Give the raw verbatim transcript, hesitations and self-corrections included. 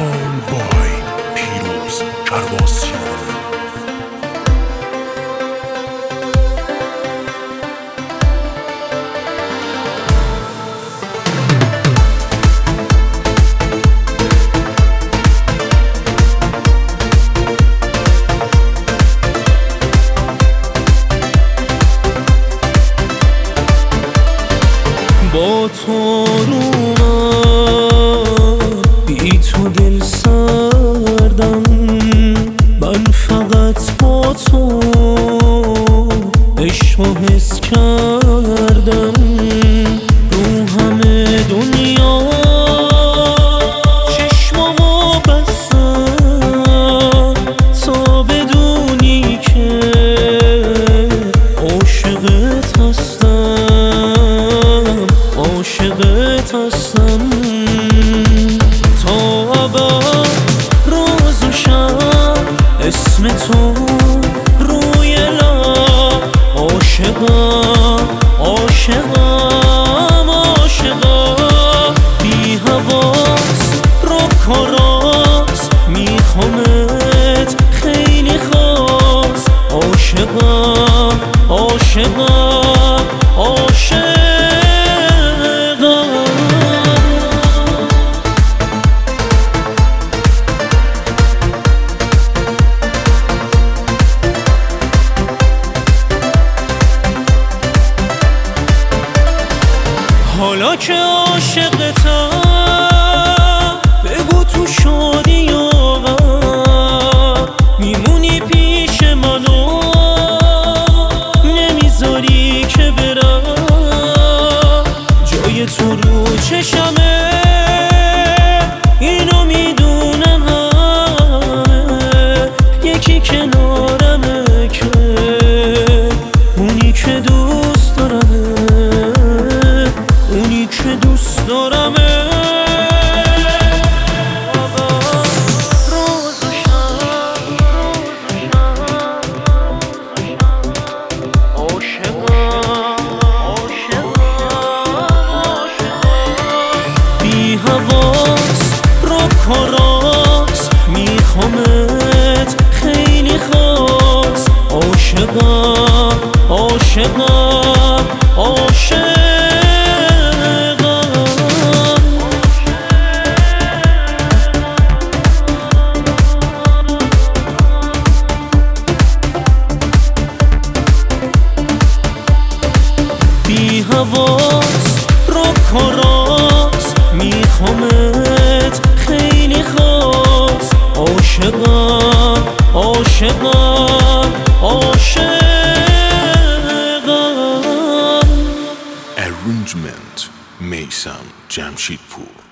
کام بای پیروز کرباسیان. با تو رو من بی تو دل سردم، من فقط با تو عشق و حس کردم. رو همه دنیا چشمامو بستم تا بدونی که عاشقت هستم، عاشقت هستم. تا ابد روز و شب اسم تو روی لب، عاشقم عاشقم عاشقم. بی حواس رک و راست میخوامت خیلی خاص، عاشقم عاشقم عاشقم. حالا که عاشقتم بگو تو شادی یا غم، میمونی پیش منو نمیذاری که برم. جای تو رو چشمه اینو میدونن همه، یکی کنارمه که اونی که دوست دارمه، اونی که دوست دارمه. روز و شب عاشقم عاشقم عاشقم. بی حواس رک و راست میخوامت خیلی خاص، عاشقم عاشقم عاشقم. بی حواس رک و راست میخوامت خیلی خاص، عاشقم عاشقم عاشقم. Arrangement میثم جمشیدپور.